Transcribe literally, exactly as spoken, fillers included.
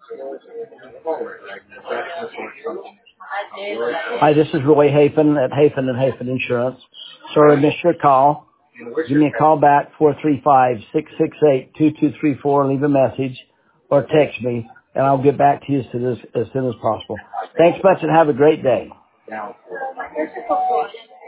Hi, this is Roy Hafen at Hafen and Hafen Insurance. Sorry I missed your call. Give me a call back, four three five, six six eight, two two three four, leave a message or text me, and I'll get back to you as soon as, as soon as possible. Thanks much and have a great day.